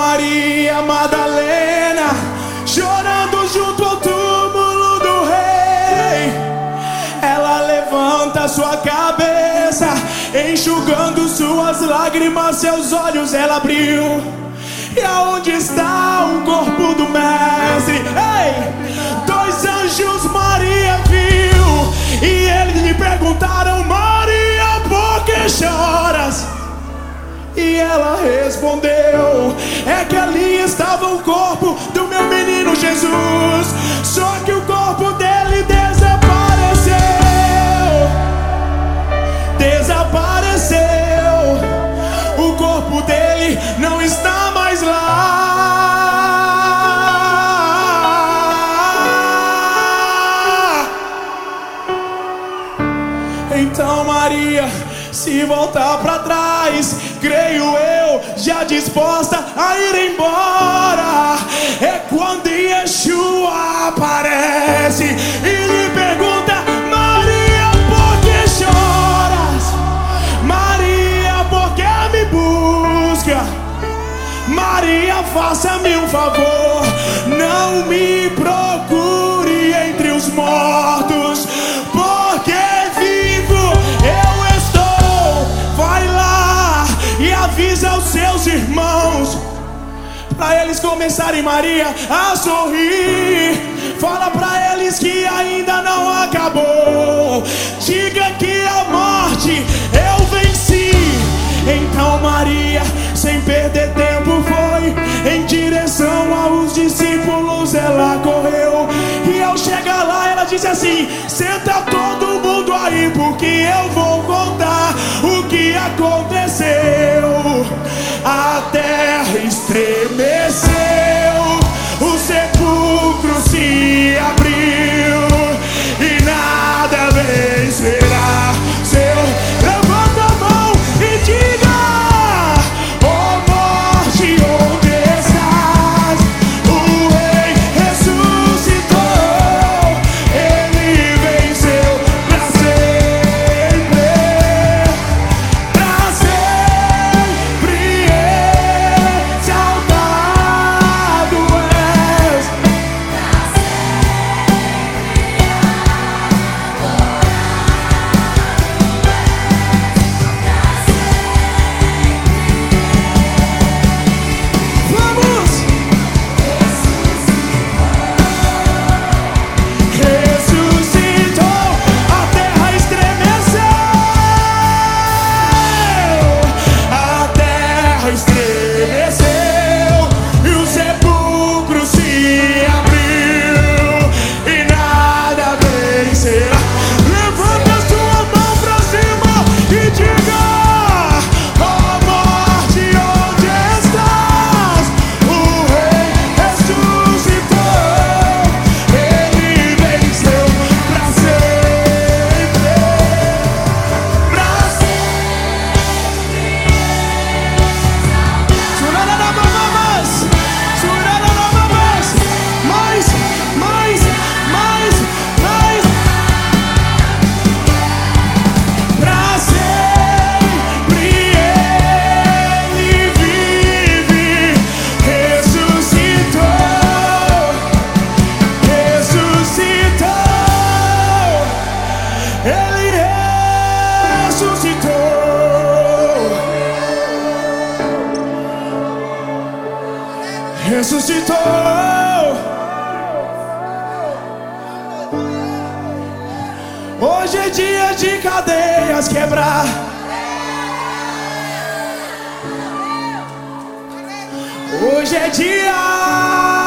Maria Madalena, chorando junto ao túmulo do rei, ela levanta sua cabeça, enxugando suas lágrimas, seus olhos ela abriu. E aonde está o corpo do mestre? Ei! 2 anjos Maria viu, e eles lhe perguntaram: Maria, por que choras? E ela respondeu: é que ali estava o corpo do meu menino Jesus, só que o corpo dele desapareceu. O corpo dele não está mais lá. Então Maria se voltar para trás, creio eu, já disposta a ir embora, é quando Yeshua aparece e lhe pergunta: Maria, por que choras? Maria, por que me busca? Maria, faça-me um favor, não me procure entre os mortos, porque vivo eu estou. Vai lá e avisa aos seus irmãos, para eles começarem, Maria, a sorrir. Fala para eles que ainda não acabou. Diga que a morte eu venci. Então Maria, sem perder tempo, foi em direção aos discípulos. Ela correu e ao chegar lá ela disse assim: senta todo mundo aí, porque eu vou contar o que aconteceu. A terra estremeceu, o sepulcro se abriu e nada vencerá. Levanta a mão e diga: oh morte, onde estás? O rei ressuscitou, ele venceu pra sempre, exaltado és. Vamos! Ressuscitou, a terra estremeceu, a terra estremeceu e o sepulcro se abriu e nada vencerá. Levanta a sua mão pra cima e diga: oh morte, onde estás? O rei ressuscitou, ele venceu pra sempre, pra sempre. Surararabababas, surararababas, mais, mais, mais, mais. Pra sempre ele vive, ressuscitou, ressuscitou, ele ressuscitou, ressuscitou. Hoje é dia de cadeias quebrar. Hoje é dia